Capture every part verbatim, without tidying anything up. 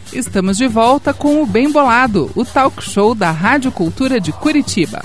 Estamos de volta com o Bem Bolado, o talk show da Rádio Cultura de Curitiba.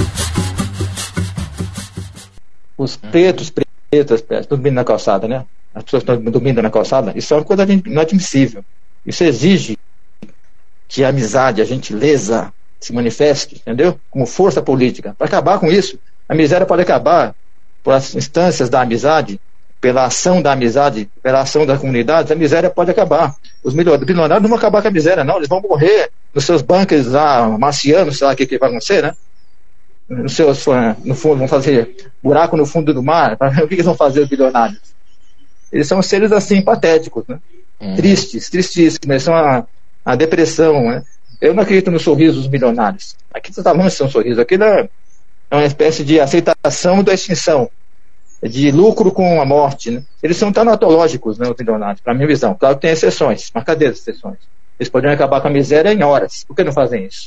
Os pretos, pretas, pretas, dormindo na calçada, né? As pessoas estão dormindo na calçada, isso é uma coisa inadmissível. Isso exige que a amizade, a gentileza se manifeste, entendeu? Como força política. Para acabar com isso, a miséria pode acabar por as instâncias da amizade, pela ação da amizade, pela ação das comunidades, a miséria pode acabar. Os bilionários não vão acabar com a miséria, não. Eles vão morrer nos seus bunkers lá, marcianos, sei lá o que, que vai acontecer, né? Nos seus, no fundo, vão fazer buraco no fundo do mar. O que eles vão fazer, os bilionários? Eles são seres assim, patéticos, né? Hum. Tristes, tristíssimos. Eles são a, a depressão, né? Eu não acredito no sorriso dos milionários. Aqui você está falando de um sorriso. Aquilo é uma espécie de aceitação da extinção, de lucro com a morte, né? Eles são tanatológicos, né, os milionários, para a minha visão. Claro que tem exceções, mas cadê as exceções? Eles poderiam acabar com a miséria em horas. Por que não fazem isso?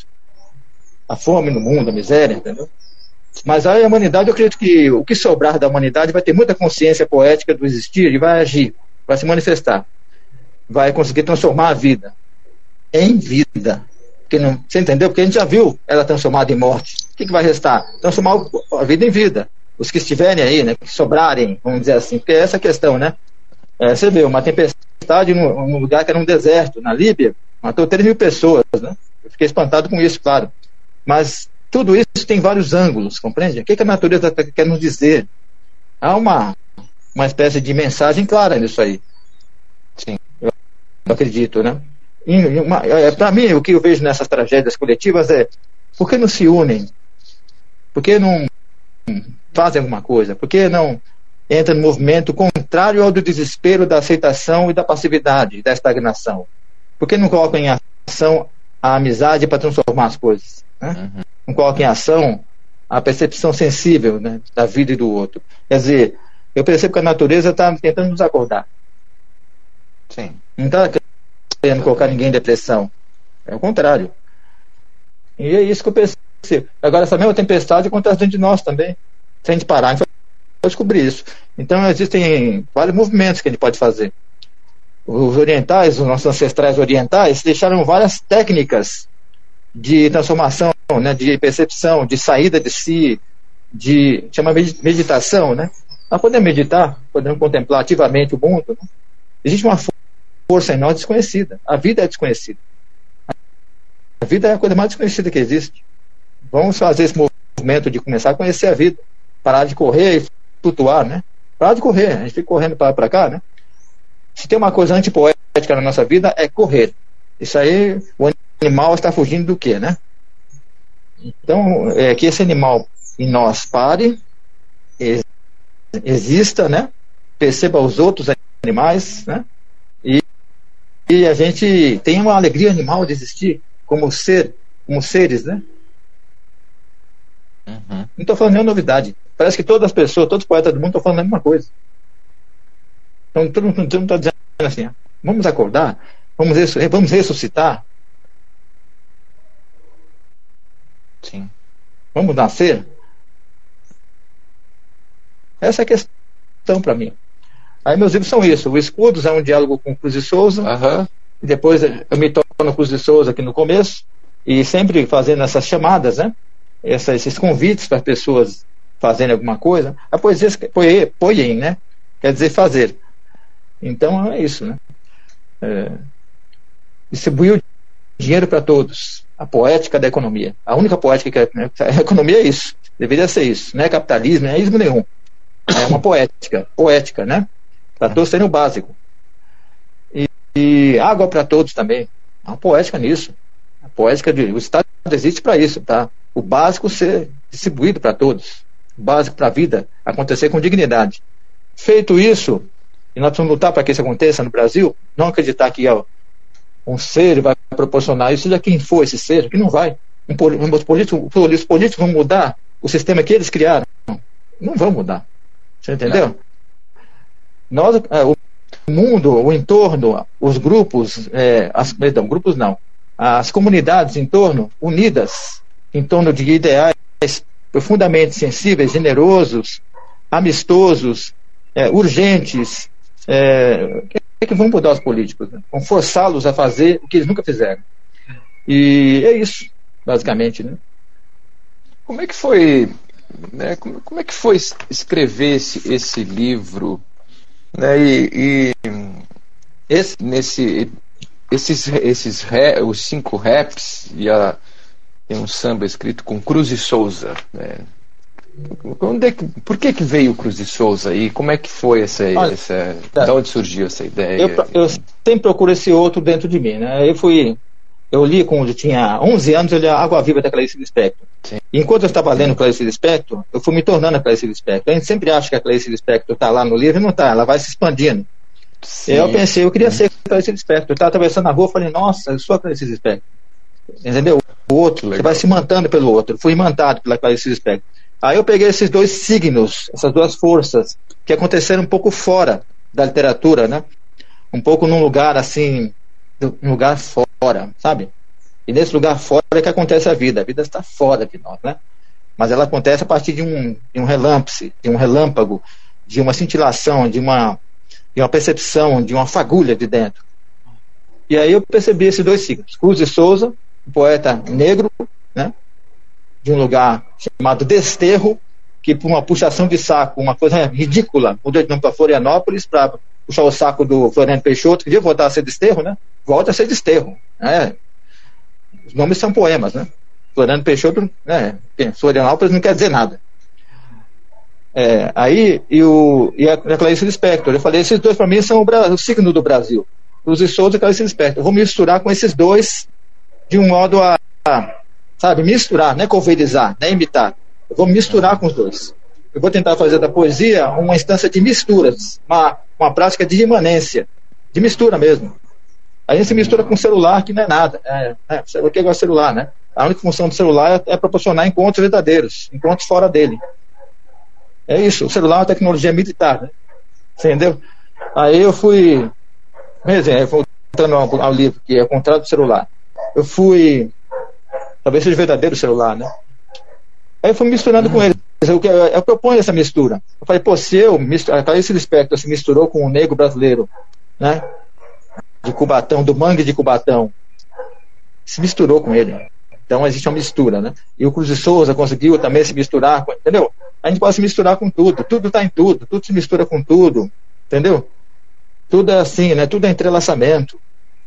A fome no mundo, a miséria, entendeu? Mas aí a humanidade, eu acredito que o que sobrar da humanidade vai ter muita consciência poética do existir e vai agir, vai se manifestar, vai conseguir transformar a vida em vida. Porque não, você entendeu? Porque a gente já viu ela transformada em morte. O que, que vai restar? Transformar a vida em vida. Os que estiverem aí, né, que sobrarem, vamos dizer assim, porque é essa a questão, né? É, você vê, uma tempestade num, num lugar que era um deserto, na Líbia, matou três mil pessoas, né? Eu fiquei espantado com isso, claro. Mas tudo isso tem vários ângulos, compreende? O que, que a natureza quer nos dizer? Há uma, uma espécie de mensagem clara nisso aí. Sim, eu acredito, né? É, para mim, o que eu vejo nessas tragédias coletivas é: por que não se unem? Por que não fazem alguma coisa? Por que não entram no movimento contrário ao do desespero, da aceitação e da passividade, da estagnação? Por que não colocam em ação a amizade para transformar as coisas, né? Uhum. Não colocam em ação a percepção sensível, né, da vida e do outro? Quer dizer, eu percebo que a natureza está tentando nos acordar. Sim. Não está querendo colocar ninguém em depressão. É o contrário. E é isso que eu percebo. Agora, essa mesma tempestade acontece dentro de nós também. Se a gente parar, a gente vai descobrir isso. Então, existem vários movimentos que a gente pode fazer. Os orientais, os nossos ancestrais orientais, deixaram várias técnicas de transformação, né, de percepção, de saída de si, de chama meditação, né? Nós podemos meditar, podemos contemplar ativamente o mundo, né? Existe uma força em nós desconhecida. A vida é desconhecida. A vida é a coisa mais desconhecida que existe. Vamos fazer esse movimento de começar a conhecer a vida. Parar de correr e flutuar, né? Parar de correr. A gente fica correndo para para cá, né? Se tem uma coisa antipoética na nossa vida, é correr. Isso aí, o animal está fugindo do quê, né? Então, é que esse animal em nós pare, exista, né? Perceba os outros animais, né? E, e a gente tem uma alegria animal de existir como ser, como seres, né? Uhum. Não estou falando nenhuma novidade. Parece que todas as pessoas, todos os poetas do mundo estão falando a mesma coisa. Então, todo mundo está dizendo assim: vamos acordar, vamos, vamos ressuscitar. Sim. Vamos nascer. Essa é a questão para mim. Aí meus livros são isso. O Escudos é um diálogo com Cruz de Souza. Uhum. E depois eu me torno Cruz de Souza aqui no começo. E sempre fazendo essas chamadas, né? Essa, esses convites para as pessoas fazerem alguma coisa. A poesia, poiem, né? Quer dizer fazer. Então é isso, né? É, distribuir o dinheiro para todos. A poética da economia. A única poética que é, né? A economia é isso. Deveria ser isso. Não é capitalismo, não é ismo nenhum. É uma poética. Poética, né? Para todos terem o básico. E, e água para todos também. Há uma poética nisso. A poética de, o Estado existe para isso, tá? O básico ser distribuído para todos. O básico para a vida acontecer com dignidade. Feito isso, e nós vamos lutar para que isso aconteça no Brasil, não acreditar que ó, um ser vai proporcionar isso, seja quem for esse ser, que não vai. Um, os, políticos, os políticos vão mudar o sistema que eles criaram. Não, não vão mudar. Você entendeu? Não. Nós, é, o mundo, o entorno, os grupos, é, as, perdão, grupos não, as comunidades em torno, unidas, em torno de ideais profundamente sensíveis, generosos, amistosos, é, urgentes, é, que vão mudar os políticos, né? Vão forçá-los a fazer o que eles nunca fizeram. E é isso, basicamente, né? Como é que foi, né, como, como é que foi escrever esse, esse livro, né, e, e esse, nesse, esses, esses rap, os cinco raps e a, tem um samba escrito com Cruz e Souza, né? Onde é que, por que que veio o Cruz e Souza aí? Como é que foi essa, Olha, essa tá. de onde surgiu essa ideia? Eu, eu sempre procuro esse outro dentro de mim, né? Eu fui, eu li quando eu tinha onze anos, eu li a Água Viva da Clarice Lispector. Sim. Enquanto eu estava lendo Clarice Lispector, eu fui me tornando a Clarice Lispector. A gente sempre acha que a Clarice Lispector está lá no livro e não está, ela vai se expandindo. Sim. Eu pensei, eu queria ser a Clarice Lispector. Eu estava atravessando a rua e falei, nossa, eu sou a Clarice Lispector. Entendeu? O outro, você vai se imantando pelo outro. Eu fui imantado pela Clarice Lispector. Aí eu peguei esses dois signos, essas duas forças, que aconteceram um pouco fora da literatura, né? Um pouco num lugar assim, um lugar fora, sabe? E nesse lugar fora é que acontece a vida. A vida está fora de nós, né? Mas ela acontece a partir de um, de um relâmpago, de um relâmpago, de uma cintilação, de uma, de uma percepção, de uma fagulha de dentro. E aí eu percebi esses dois signos. Cruz e Souza, um poeta negro, né? De um lugar chamado Desterro, que por uma puxação de saco, uma coisa ridícula, mudou de nome para Florianópolis para puxar o saco do Floriano Peixoto, que devia voltar a ser Desterro, né? Volta a ser Desterro, né? Os nomes são poemas, né? Floriano Peixoto, né? Florianópolis não quer dizer nada. É, aí, e, o, e a, a Clarice Lispector, eu falei, esses dois para mim são o, o signo do Brasil. Cruz e Souza e Clarice Lispector. Eu vou misturar com esses dois de um modo a, a sabe, misturar, não é converizar, não é imitar. Eu vou misturar com os dois. Eu vou tentar fazer da poesia uma instância de misturas, uma, uma prática de imanência, de mistura mesmo. A gente se mistura com o celular, que não é nada. É, é, o que é o celular, né? A única função do celular é, é proporcionar encontros verdadeiros, encontros fora dele. É isso, o celular é uma tecnologia militar, né? Entendeu? Aí eu fui, por exemplo, voltando ao, ao livro, que é o contrário do celular. Eu fui, talvez seja verdadeiro celular, né? Aí eu fui misturando uhum. com eles. Eu, eu, eu proponho essa mistura. Eu falei, pô, se eu, a Clarice Lispector se misturou com o negro brasileiro, né? De Cubatão, do mangue de Cubatão, se misturou com ele. Então existe uma mistura, né? E o Cruz e Souza conseguiu também se misturar, com, entendeu? A gente pode se misturar com tudo, tudo está em tudo, tudo se mistura com tudo, entendeu? Tudo é assim, né? Tudo é entrelaçamento.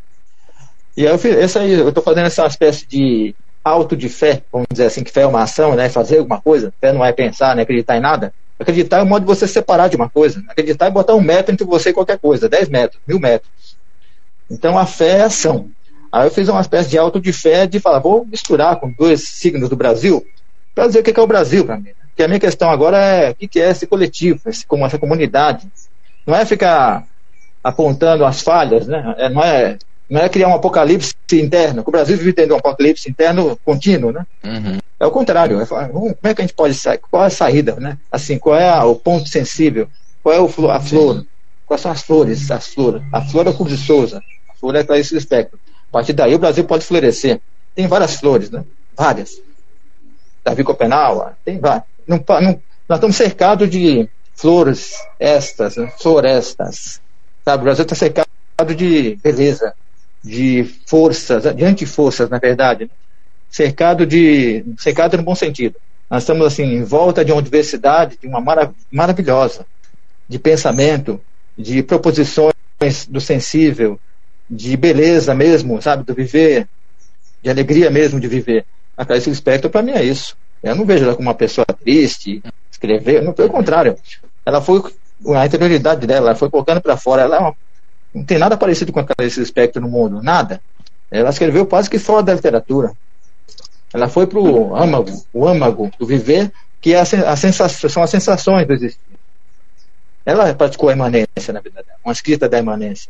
E aí eu fiz, essa aí, eu estou fazendo essa espécie de auto de fé, vamos dizer assim, que fé é uma ação, né? Fazer alguma coisa, fé não é pensar, nem acreditar em nada. Acreditar é o modo de você separar de uma coisa. Acreditar é botar um metro entre você e qualquer coisa, dez metros, mil metros. Então a fé é ação. Aí eu fiz uma espécie de auto de fé de falar, vou misturar com dois signos do Brasil para dizer o que é o Brasil para mim. Porque a minha questão agora é o que é esse coletivo, esse, como essa comunidade. Não é ficar apontando as falhas, né? É, não, é, não é criar um apocalipse interno, que o Brasil vive tendo um apocalipse interno contínuo, né? Uhum. É o contrário. É falar, como é que a gente pode sair? Qual é a saída, né? Assim, qual é a, o ponto sensível? Qual é o, a flor? Quais são as flores? As flores? A flor é o Cruz de Souza, a flor é a Clarice Lispector. A partir daí o Brasil pode florescer. Tem várias flores, né? Várias. Davi Copenau, tem várias. Não, não, nós estamos cercados de flores estas, né? Florestas. Sabe? O Brasil está cercado de beleza, de forças, de antiforças, na verdade. Né? Cercado de. Cercado no bom sentido. Nós estamos assim, em volta de uma diversidade, de uma marav- maravilhosa, de pensamento, de proposições do sensível, de beleza mesmo, sabe, do viver, de alegria mesmo de viver. A Clarice Lispector, para mim, é isso. Eu não vejo ela como uma pessoa triste, escrever, não, pelo contrário. Ela foi, a interioridade dela, ela foi colocando para fora. Ela é uma, não tem nada parecido com a Clarice Lispector no mundo, nada. Ela escreveu quase que fora da literatura. Ela foi para o âmago, o âmago do viver, que é a, a sensação, são as sensações do existir. Ela praticou a imanência, na verdade, uma escrita da imanência.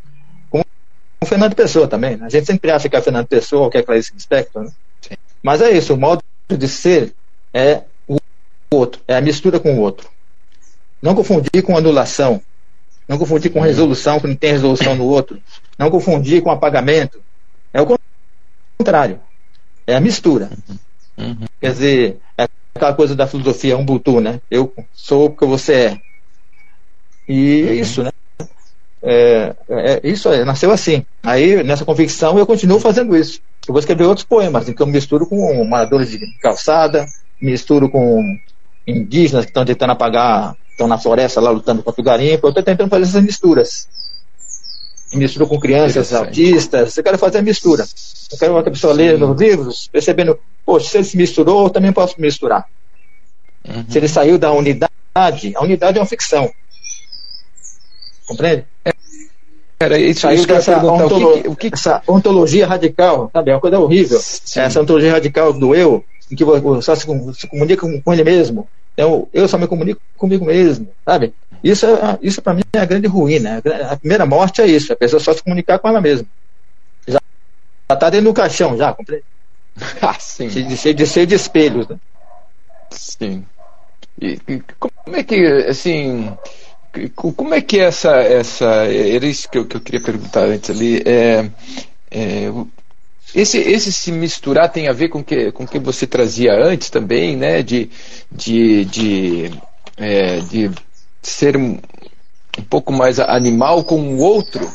O Fernando Pessoa também, né? A gente sempre acha que é Fernando Pessoa ou que é Clarice Lispector, né? Mas é isso, o modo de ser é o outro, é a mistura com o outro. Não confundir com anulação, não confundir com resolução, que não tem resolução no outro, não confundir com apagamento. É o contrário, é a mistura. Uhum. Quer dizer, é aquela coisa da filosofia Ubuntu, né? Eu sou porque você é. E é isso, né? É, é, isso é, nasceu assim. Aí, nessa convicção, eu continuo fazendo isso. Eu vou escrever outros poemas, em que eu misturo com moradores de calçada, misturo com indígenas que estão tentando apagar, estão na floresta lá lutando contra o garimpo. Eu estou tentando fazer essas misturas. Misturo com crianças autistas. Eu quero fazer a mistura. Eu quero que a pessoa leia nos livros, percebendo, poxa, se ele se misturou, eu também posso me misturar. Uhum. Se ele saiu da unidade, a unidade é uma ficção. Compreende? Era isso, saiu isso dessa ontolo o que, o que... essa ontologia radical, sabe? É uma coisa horrível. Sim. Essa ontologia radical do eu, em que você só se, se comunica com, com ele mesmo. Então, eu só me comunico comigo mesmo, sabe? Isso, é, isso para mim é a grande ruína. A primeira morte é isso, a pessoa só se comunicar com ela mesma. Já está dentro do caixão, já, compreende? Ah, sim. Cheio de, cheio de, cheio de espelhos, né? Sim. E, e como é que, assim, como é que essa, essa era isso que eu, que eu queria perguntar antes ali, é, é, esse, esse se misturar tem a ver com que, com o que você trazia antes também, né, de, de, de, é, de ser um, um pouco mais animal com o outro?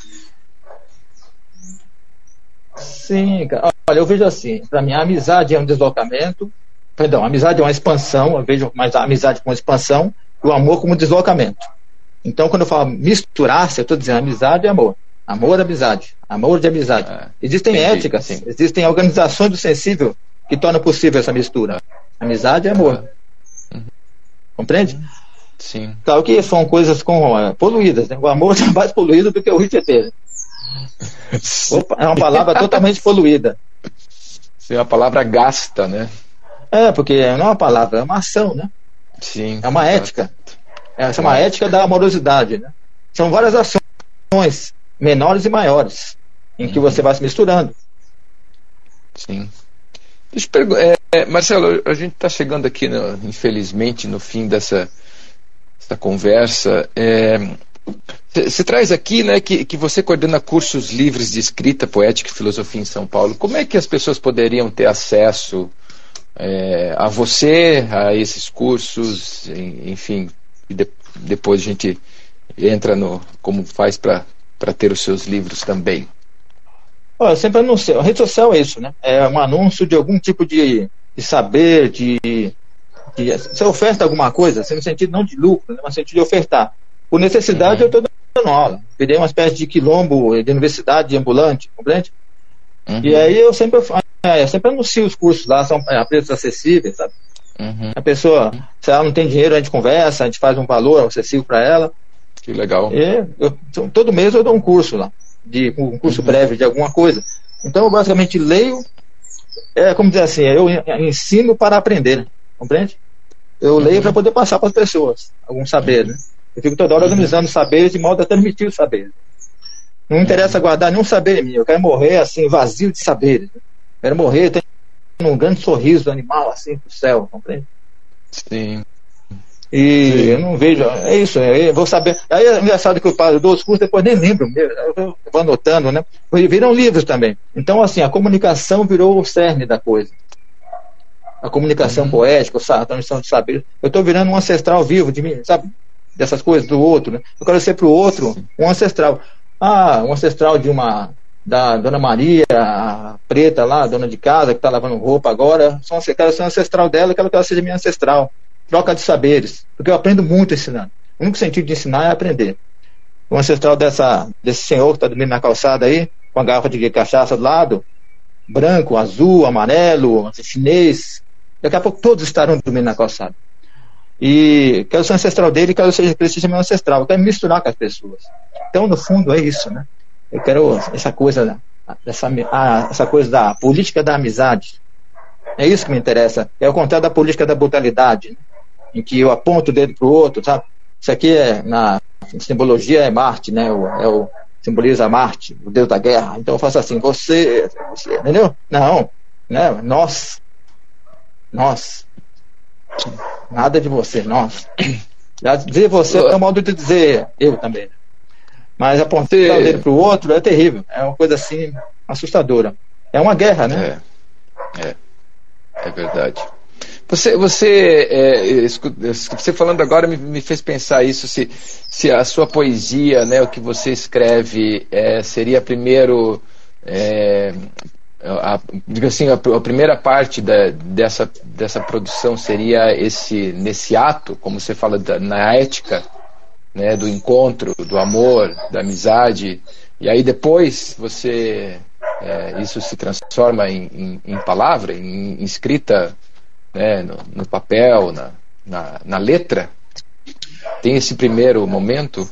Sim, cara. Olha, eu vejo assim, para mim a amizade é um deslocamento, perdão, a amizade é uma expansão, eu vejo mais a amizade como expansão e o amor como deslocamento. Então, quando eu falo misturar-se, eu estou dizendo amizade e amor. Amor e amizade. Amor de amizade. Ah, existem entendi, éticas, sim. Existem organizações do sensível que tornam possível essa mistura. Amizade e amor. Uhum. Compreende? Sim. Claro que são coisas com, uh, poluídas, né? O amor é mais poluído do que o Rio Tietê. É uma palavra totalmente poluída. Sim, é uma palavra gasta, né? É, porque não é uma palavra, é uma ação, né? Sim. É uma ética. Essa é uma ética da amorosidade, né? São várias ações, menores e maiores, em que uhum. você vai se misturando. Sim. Deixa eu perguntar, é, Marcelo, a gente está chegando aqui, no, infelizmente, no fim dessa, dessa conversa. Você é, traz aqui, né, que, que você coordena cursos livres de escrita, poética e filosofia em São Paulo. Como é que as pessoas poderiam ter acesso é, a você, a esses cursos, enfim, e de, depois a gente entra no como faz para ter os seus livros também? Olha, eu sempre anuncio. A rede social é isso, né? É um anúncio de algum tipo de, de saber, de, de. Você oferta alguma coisa, assim, no sentido não de lucro, né, mas no sentido de ofertar. Por necessidade, uhum. eu estou dando aula. Virei uma espécie de quilombo de universidade ambulante, compreende? Uhum. E aí eu sempre, é, eu sempre anuncio os cursos lá, são a preços acessíveis, sabe? Uhum. A pessoa, se ela não tem dinheiro, a gente conversa, a gente faz um valor acessível para ela. Que legal. E eu, todo mês eu dou um curso lá, de, um curso uhum. breve de alguma coisa. Então eu basicamente leio, é como dizer assim, eu ensino para aprender, compreende? Eu uhum. leio para poder passar para as pessoas algum saber, né? Eu fico toda hora organizando uhum. saberes de modo a transmitir os saberes. Não me interessa uhum. guardar nenhum saber em mim, eu quero morrer assim, vazio de saberes. Quero morrer tendo um grande sorriso animal assim pro céu, compreende? Sim. E Sim. eu não vejo, é isso, eu vou saber. Aí é engraçado que eu dou os cursos, depois nem lembro, eu vou anotando, né? Viram livros também. Então, assim, a comunicação virou o cerne da coisa. A comunicação uhum. poética, a transmissão de saber. Eu estou virando um ancestral vivo de mim, sabe? Dessas coisas do outro, né? Eu quero ser para o outro um ancestral. Ah, um ancestral de uma. Da Dona Maria, a preta lá, dona de casa, que está lavando roupa agora. Sou, quero ser um ancestral dela, quero que ela seja minha ancestral. Troca de saberes, porque eu aprendo muito ensinando. O único sentido de ensinar é aprender. O ancestral dessa, desse senhor que está dormindo na calçada aí, com a garrafa de cachaça do lado, branco, azul, amarelo, chinês, daqui a pouco todos estarão dormindo na calçada. E quero ser ancestral dele e quero que ele seja meu ancestral. Eu quero me misturar com as pessoas. Então, no fundo, é isso, né? Eu quero essa coisa, essa, essa coisa da política da amizade. É isso que me interessa. É o contrário da política da brutalidade, né? Em que eu aponto o dedo para o outro, sabe? Isso aqui é, na simbologia é Marte, né? O, é o, simboliza Marte, o deus da guerra. Então eu faço assim, você, você, entendeu? Não, né? Nós, nós, nada de você, nós. Já dizer você é um modo de dizer eu também. Mas apontar o dedo para o outro é terrível. É uma coisa assim, assustadora. É uma guerra, né? É, é, é verdade. Você, você, é, você falando agora me, me fez pensar isso, se, se a sua poesia, né, o que você escreve, é, seria primeiro, é, a, digo assim, a, a primeira parte da, dessa, dessa produção seria esse, nesse ato, como você fala da, na ética, né, do encontro, do amor, da amizade, e aí depois você, é, isso se transforma em, em, em palavra, em, em escrita, né, no, no papel, na, na, na letra? Tem esse primeiro momento?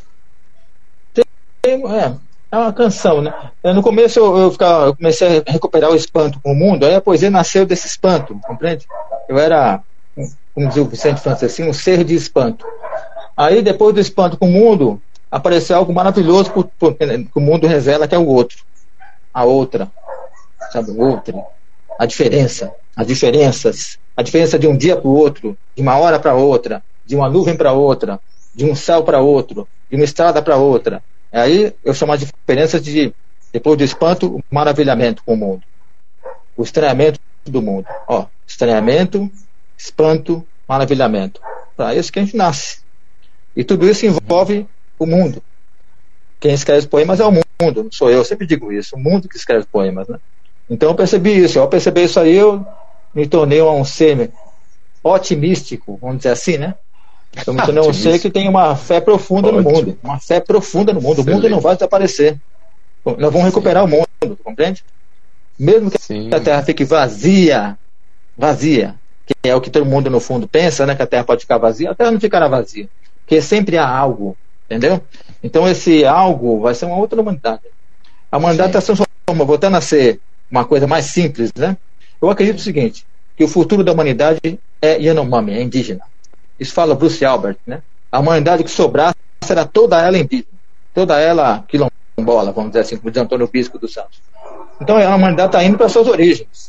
Tem, é, é uma canção, né? No começo eu, eu, ficava, eu comecei a recuperar o espanto com o mundo, aí a poesia nasceu desse espanto, compreende? Eu era, como dizia o Vicente Francescini, um ser de espanto. Aí depois do espanto com o mundo, apareceu algo maravilhoso que o mundo revela, que é o outro. A outra, sabe, o outro, a diferença, as diferenças, a diferença de um dia para o outro, de uma hora para outra, de uma nuvem para outra, de um céu para outro, de uma estrada para outra. Aí eu chamo a diferença de, depois do espanto, o maravilhamento com o mundo. O estranhamento do mundo. Ó, estranhamento, espanto, maravilhamento. Para isso que a gente nasce. E tudo isso envolve o mundo. Quem escreve poemas é o mundo, não sou eu, eu sempre digo isso, o mundo que escreve poemas, né? Então eu percebi isso, ao perceber isso aí eu me tornei um ser otimístico, vamos dizer assim, né? Eu me tornei um ser que tem uma fé profunda Ótimo. no mundo, uma fé profunda no mundo, Excelente. O mundo não vai desaparecer, nós vamos recuperar Sim. o mundo, compreende? Mesmo que Sim. a Terra fique vazia, vazia, que é o que todo mundo no fundo pensa, né? Que a Terra pode ficar vazia, a Terra não ficará vazia, porque sempre há algo, entendeu? Então esse algo vai ser uma outra humanidade. A humanidade está se transformando, voltando a ser uma coisa mais simples, né? Eu acredito o seguinte, que o futuro da humanidade é Yanomami, é indígena. Isso fala Bruce Albert, né? A humanidade que sobrar será toda ela indígena, toda ela quilombola, vamos dizer assim, como diz Antônio Bispo dos Santos. Então a humanidade está indo para suas origens.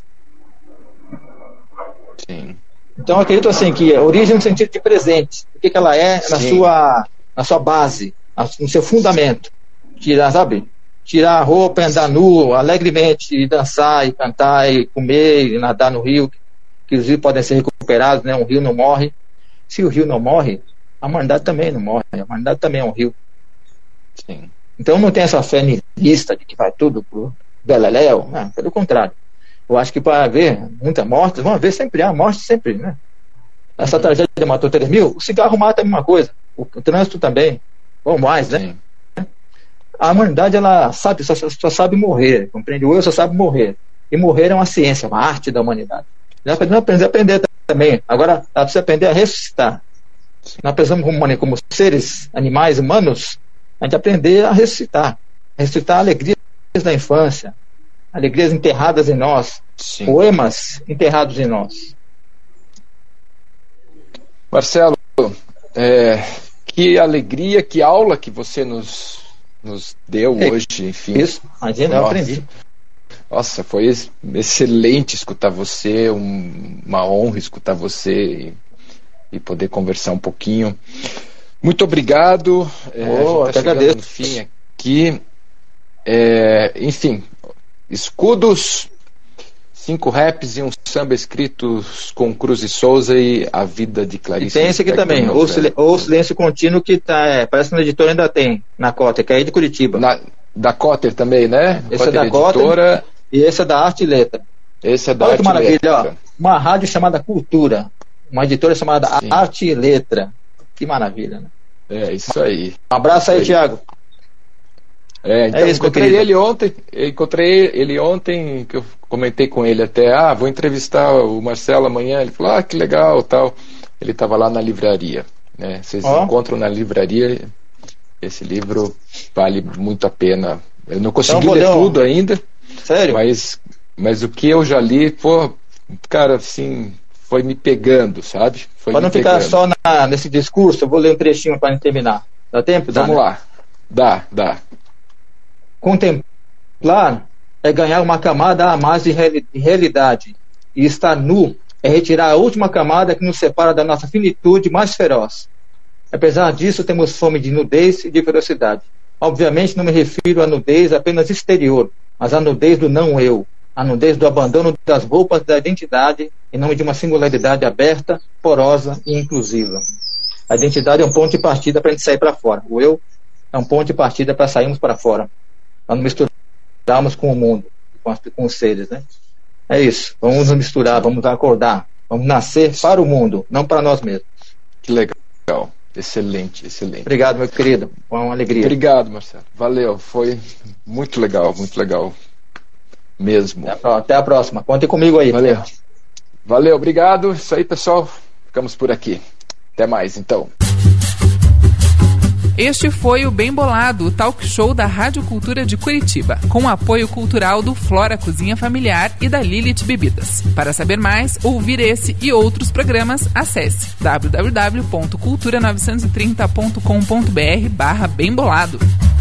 Sim. Então eu acredito assim que a origem no sentido de presente, o que, que ela é na sua, na sua base, no seu fundamento. Tirar, sabe? Tirar a roupa, andar nu, alegremente, e dançar, e cantar, e comer, e nadar no rio, que os rios podem ser recuperados, né? Um rio não morre. Se o rio não morre, a humanidade também não morre. A humanidade também é um rio. Sim. Então não tem essa fé nihilista de que vai tudo pro beleléu. Não, pelo contrário. Eu acho que para haver muita morte, vão haver sempre, há morte sempre, né? Essa uhum. tragédia matou três mil, o cigarro mata a mesma coisa. O, o trânsito também, ou mais, né? Sim. A humanidade, ela sabe, só, só sabe morrer, compreende? O eu só sabe morrer. E morrer é uma ciência, uma arte da humanidade. Nós precisamos aprender, aprender também. Agora, ela precisa aprender a ressuscitar. Nós precisamos, como, como seres, animais, humanos, a gente aprender a ressuscitar. Ressuscitar alegrias da infância, alegrias enterradas em nós, Sim. poemas enterrados em nós. Marcelo, é, que alegria, que aula que você nos... nos deu é, hoje, enfim. Isso, imagina, eu aprendi. Nossa, foi excelente escutar você, um, uma honra escutar você e, e poder conversar um pouquinho. Muito obrigado. Oh, é, tá agradeço. No fim aqui. É, enfim, escudos, cinco raps e um samba escritos com Cruz e Souza e A Vida de Clarice. E tem esse aqui também, o, sil o Silêncio Contínuo, que tá, é, parece que na editora ainda tem, na Cotter, que é aí de Curitiba. Na, da Cotter também, né? Esse Cotter é da Cotter e esse é da Arte e Letra. Esse é da Olha Arte que maravilha, Letra. Ó, uma rádio chamada Cultura, uma editora chamada Sim. Arte e Letra. Que maravilha, né? É, isso aí. Um abraço aí, aí. Thiago. É, então, é isso, encontrei ele ontem, encontrei ele ontem, que eu comentei com ele até, ah, vou entrevistar o Marcelo amanhã, ele falou, ah, que legal, tal. Ele estava lá na livraria, né? Vocês oh. encontram na livraria, esse livro vale muito a pena. Eu não consegui então, ler tudo ainda. Sério? Mas, mas o que eu já li, pô, cara, assim, foi me pegando, sabe? Para não ficar pegando. só na, nesse discurso, eu vou ler um trechinho para terminar. Dá tempo? Dá, Vamos né? lá. Dá, dá. Contemplar é ganhar uma camada a mais de realidade. E estar nu é retirar a última camada que nos separa da nossa finitude mais feroz. Apesar disso, temos fome de nudez e de ferocidade. Obviamente, não me refiro à nudez apenas exterior, mas à nudez do não-eu, a nudez do abandono das roupas da identidade em nome de uma singularidade aberta, porosa e inclusiva. A identidade é um ponto de partida para a gente sair para fora. O eu é um ponto de partida para sairmos para fora. Para não misturarmos com o mundo, com, as, com os seres, né? É isso. Vamos nos misturar, vamos acordar. Vamos nascer para o mundo, não para nós mesmos. Que legal. Excelente, excelente. Obrigado, meu querido. Foi uma alegria. Obrigado, Marcelo. Valeu. Foi muito legal, muito legal mesmo. Até a, até a próxima. Contem comigo aí. Valeu. Valeu, obrigado. Isso aí, pessoal. Ficamos por aqui. Até mais, então. Este foi o Bem Bolado, o talk show da Rádio Cultura de Curitiba, com o apoio cultural do Flora Cozinha Familiar e da Lilith Bebidas. Para saber mais, ouvir esse e outros programas, acesse w w w ponto cultura novecentos e trinta ponto com ponto b r barra bem bolado.